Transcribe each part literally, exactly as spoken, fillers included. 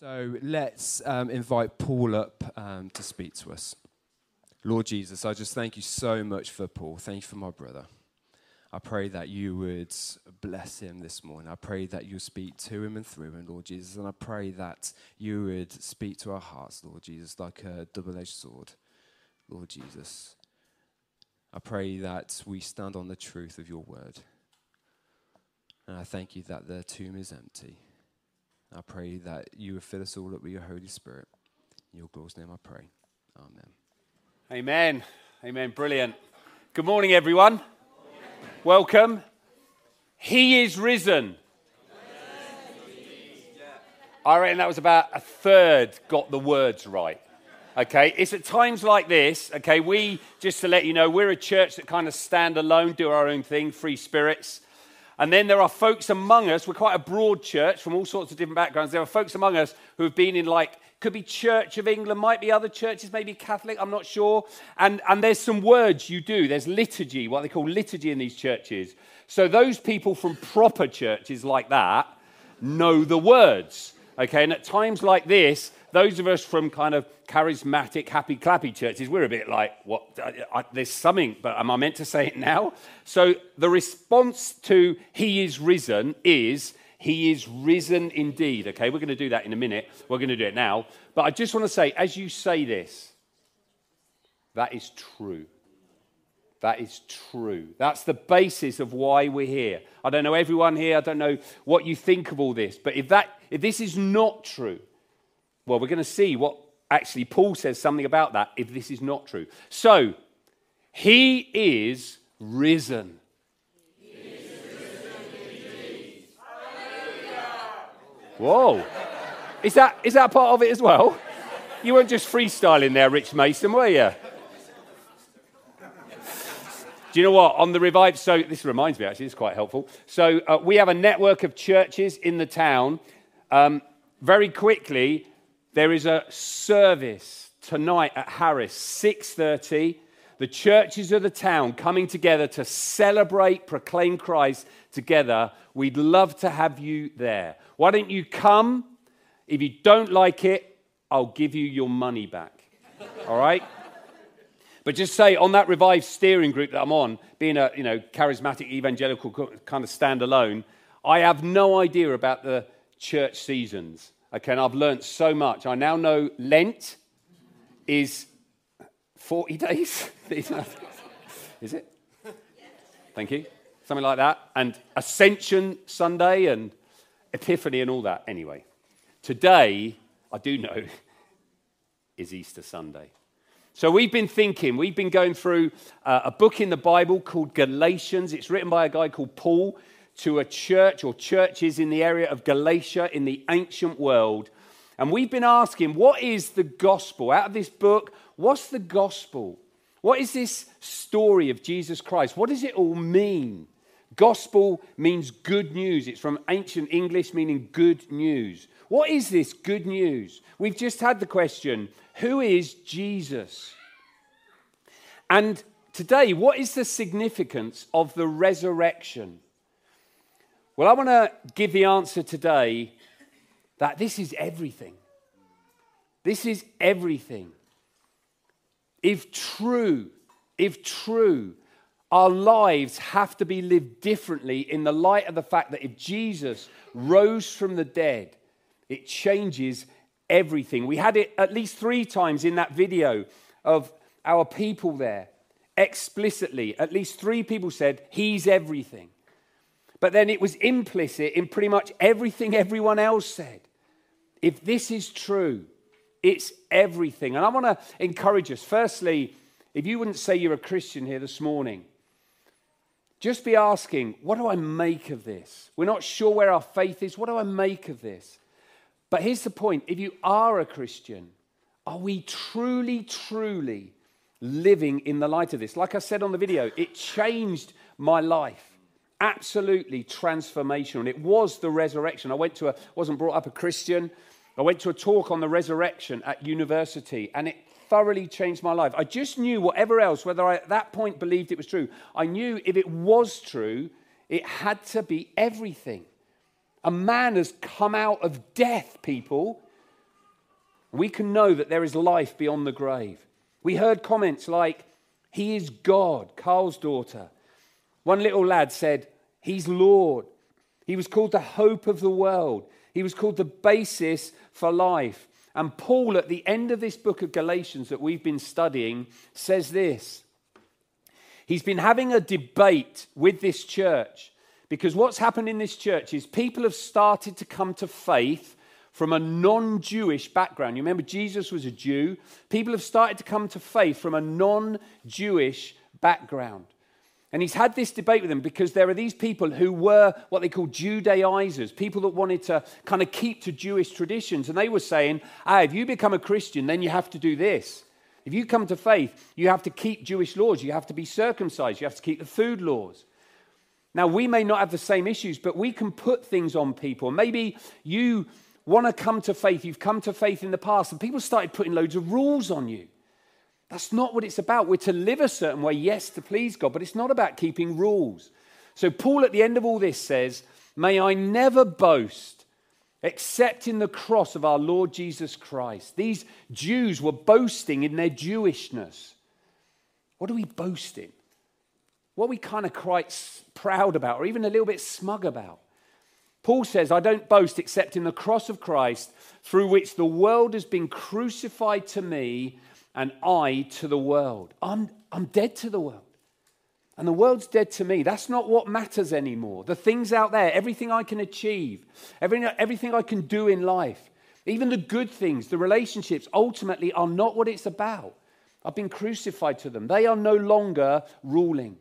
So let's um, invite Paul up um, to speak to us. Lord Jesus, I just thank you so much for Paul. Thank you for my brother. I pray that you would bless him this morning. I pray that you speak to him and through him, Lord Jesus. And I pray that you would speak to our hearts, Lord Jesus, like a double-edged sword, Lord Jesus. I pray that we stand on the truth of your word. And I thank you that the tomb is empty. I pray that you will fill us all up with your Holy Spirit. In your glorious name I pray. Amen. Amen. Amen. Brilliant. Good morning, everyone. Welcome. He is risen. I reckon that was about a third got the words right. Okay, it's at times like this, okay, we, just to let you know, we're a church that kind of stand alone, do our own thing, free spirits. And then there are folks among us, we're quite a broad church from all sorts of different backgrounds. There are folks among us who have been in like, could be Church of England, might be other churches, maybe Catholic, I'm not sure. And, and there's some words you do. There's liturgy, what they call liturgy in these churches. So those people from proper churches like that know the words. Okay, and at times like this, those of us from kind of charismatic, happy, clappy churches, we're a bit like, what? I, I, there's something, but am I meant to say it now? So the response to he is risen is, he is risen indeed. Okay, we're going to do that in a minute. We're going to do it now. But I just want to say, as you say this, that is true. That is true. That's the basis of why we're here. I don't know everyone here. I don't know what you think of all this. But if that, if this is not true, well, we're going to see what actually Paul says something about that if this is not true. So, he is risen. He is risen indeed. Whoa. Is that, is that part of it as well? You weren't just freestyling there, Rich Mason, were you? Do you know what? On the Revive, so this reminds me actually, it's quite helpful. So uh, we have a network of churches in the town. Um, very quickly, there is a service tonight at Harris, six thirty. The churches of the town coming together to celebrate, proclaim Christ together. We'd love to have you there. Why don't you come? If you don't like it, I'll give you your money back. All right? But just say, on that Revive steering group that I'm on, being a you know charismatic evangelical kind of standalone, I have no idea about the church seasons. Okay, and I've learned so much. I now know Lent is forty days. Is it? Thank you. Something like that. And Ascension Sunday and Epiphany and all that. Anyway, today, I do know, is Easter Sunday. So we've been thinking, we've been going through uh, a book in the Bible called Galatians. It's written by a guy called Paul to a church or churches in the area of Galatia in the ancient world. And we've been asking, what is the gospel? Out of this book, what's the gospel? What is this story of Jesus Christ? What does it all mean? Gospel means good news. It's from ancient English meaning good news. What is this good news? We've just had the question, who is Jesus? And today, what is the significance of the resurrection? Well, I want to give the answer today that this is everything. This is everything. If true, if true, our lives have to be lived differently in the light of the fact that if Jesus rose from the dead, it changes everything. We had it at least three times in that video of our people there. Explicitly, at least three people said, he's everything. But then it was implicit in pretty much everything everyone else said. If this is true, it's everything. And I want to encourage us. Firstly, if you wouldn't say you're a Christian here this morning, just be asking, what do I make of this? We're not sure where our faith is. What do I make of this? But here's the point. If you are a Christian, are we truly, truly living in the light of this? Like I said on the video, it changed my life. Absolutely transformational. It was the resurrection. I went to a, wasn't brought up a Christian. I went to a talk on the resurrection at university, and it thoroughly changed my life. I just knew whatever else, whether I at that point believed it was true, I knew if it was true, it had to be everything. A man has come out of death, people. We can know that there is life beyond the grave. We heard comments like, he is God, Carl's daughter. One little lad said, he's Lord. He was called the hope of the world. He was called the basis for life. And Paul, at the end of this book of Galatians that we've been studying, says this. He's been having a debate with this church because what's happened in this church is people have started to come to faith from a non-Jewish background. You remember Jesus was a Jew. People have started to come to faith from a non-Jewish background. And he's had this debate with them because there are these people who were what they call Judaizers, people that wanted to kind of keep to Jewish traditions. And they were saying, ah, if you become a Christian, then you have to do this. If you come to faith, you have to keep Jewish laws. You have to be circumcised. You have to keep the food laws. Now, we may not have the same issues, but we can put things on people. Maybe you want to come to faith. You've come to faith in the past, and people started putting loads of rules on you. That's not what it's about. We're to live a certain way, yes, to please God, but it's not about keeping rules. So Paul at the end of all this says, may I never boast except in the cross of our Lord Jesus Christ. These Jews were boasting in their Jewishness. What are we boasting? What are we kind of quite proud about or even a little bit smug about? Paul says, I don't boast except in the cross of Christ through which the world has been crucified to me and I to the world. I'm, I'm dead to the world. And the world's dead to me. That's not what matters anymore. The things out there, everything I can achieve, everything, everything I can do in life, even the good things, the relationships, ultimately are not what it's about. I've been crucified to them. They are no longer ruling.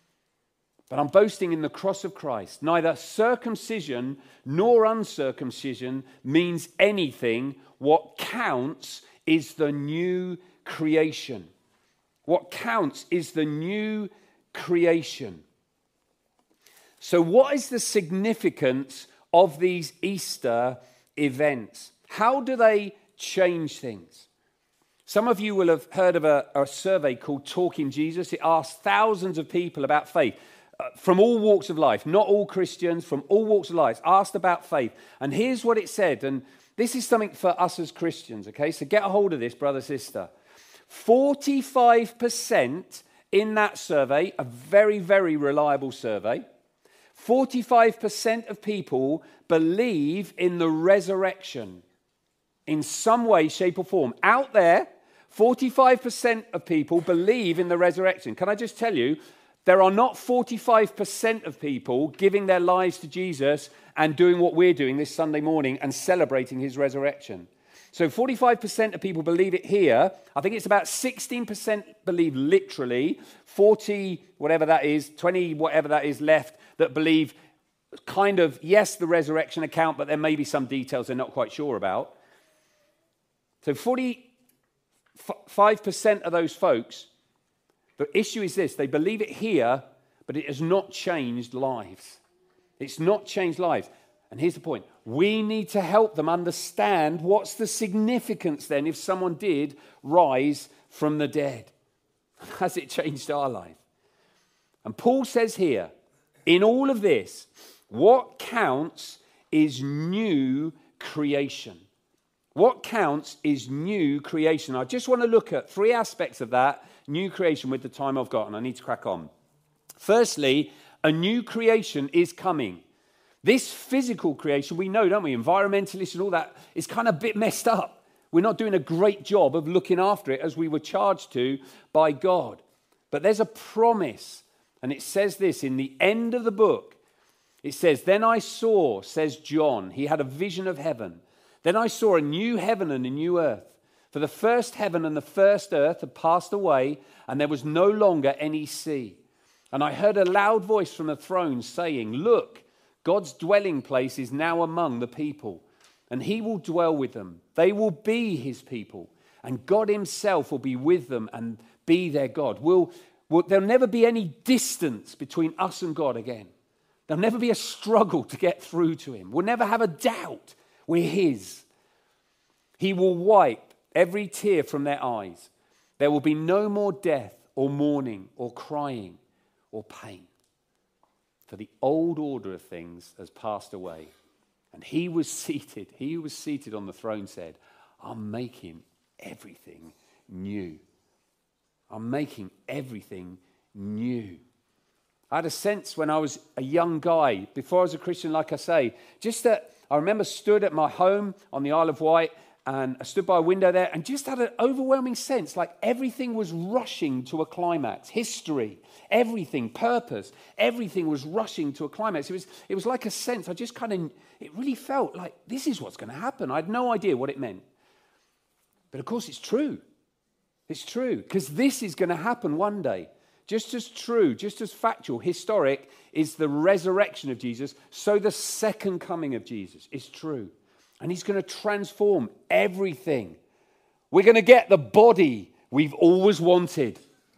But I'm boasting in the cross of Christ. Neither circumcision nor uncircumcision means anything. What counts is the new creation. What counts is the new creation. So what is the significance of these Easter events? How do they change things? Some of you will have heard of a, a survey called Talking Jesus. It asked thousands of people about faith uh, from all walks of life, not all Christians, from all walks of life, asked about faith. And here's what it said, and this is something for us as Christians, okay? So get a hold of this, brother, sister. forty-five percent in that survey, a very, very reliable survey, forty-five percent of people believe in the resurrection in some way, shape, or form. Out there, forty-five percent of people believe in the resurrection. Can I just tell you, there are not forty-five percent of people giving their lives to Jesus and doing what we're doing this Sunday morning and celebrating his resurrection. So forty-five percent of people believe it here. I think it's about sixteen percent believe literally, forty, whatever that is, twenty, whatever that is left that believe kind of, yes, the resurrection account, but there may be some details they're not quite sure about. So forty-five percent of those folks, the issue is this, they believe it here, but it has not changed lives. It's not changed lives. And here's the point. We need to help them understand what's the significance then if someone did rise from the dead. Has it changed our life? And Paul says here, in all of this, what counts is new creation. What counts is new creation. I just want to look at three aspects of that new creation with the time I've got, and I need to crack on. Firstly, a new creation is coming. This physical creation, we know, don't we? Environmentalists and all that is kind of a bit messed up. We're not doing a great job of looking after it as we were charged to by God. But there's a promise, and it says this in the end of the book. It says, then I saw, says John, he had a vision of heaven. Then I saw a new heaven and a new earth. For the first heaven and the first earth had passed away, and there was no longer any sea. And I heard a loud voice from the throne saying, look, God's dwelling place is now among the people, and he will dwell with them. They will be his people, and God himself will be with them and be their God. We'll, we'll, there'll never be any distance between us and God again. There'll never be a struggle to get through to him. We'll never have a doubt we're his. He will wipe every tear from their eyes. There will be no more death or mourning or crying or pain. For the old order of things has passed away. And he was seated, he who was seated on the throne said, I'm making everything new. I'm making everything new. I had a sense when I was a young guy, before I was a Christian, like I say, just that I remember stood at my home on the Isle of Wight, and I stood by a window there and just had an overwhelming sense like everything was rushing to a climax. History, everything, purpose, everything was rushing to a climax. It was, it was like a sense, I just kind of, it really felt like this is what's going to happen. I had no idea what it meant. But of course it's true. It's true, because this is going to happen one day. Just as true, just as factual, historic is the resurrection of Jesus, so the second coming of Jesus is true. And he's going to transform everything. We're going to get the body we've always wanted.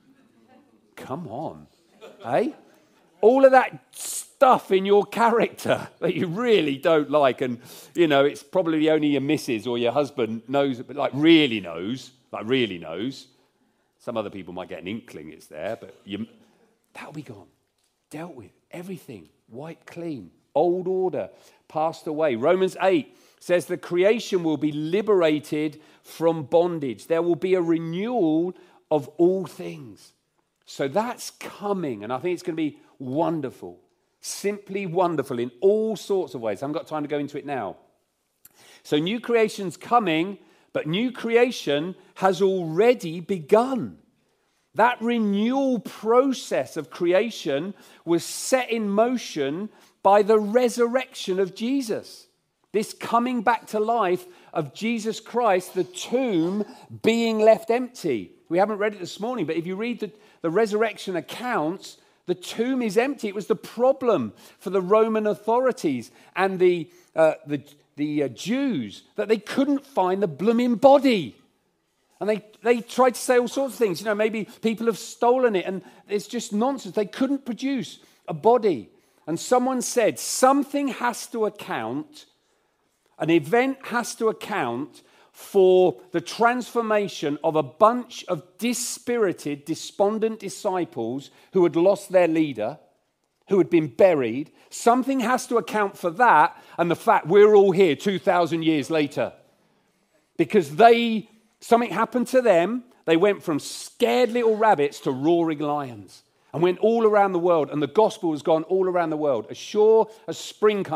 Come on, eh? All of that stuff in your character that you really don't like, and, you know, it's probably only your missus or your husband knows, but like really knows, like really knows. Some other people might get an inkling it's there, but you, that'll be gone. Dealt with. Everything. Wiped clean. Old order. Passed away. Romans eight says the creation will be liberated from bondage. There will be a renewal of all things. So that's coming, and I think it's going to be wonderful. Simply wonderful in all sorts of ways. I haven't got time to go into it now. So new creation's coming, but new creation has already begun. That renewal process of creation was set in motion by the resurrection of Jesus. This coming back to life of Jesus Christ, the tomb being left empty. We haven't read it this morning, but if you read the, the resurrection accounts, the tomb is empty. It was the problem for the Roman authorities and the, uh, the, the uh, Jews, that they couldn't find the blooming body. And they, they tried to say all sorts of things. You know, maybe people have stolen it, and it's just nonsense. They couldn't produce a body. And someone said, something has to account, an event has to account for the transformation of a bunch of dispirited, despondent disciples who had lost their leader, who had been buried. Something has to account for that and the fact we're all here two thousand years later. Because they, something happened to them. They went from scared little rabbits to roaring lions and went all around the world. And the gospel has gone all around the world. As sure as spring comes.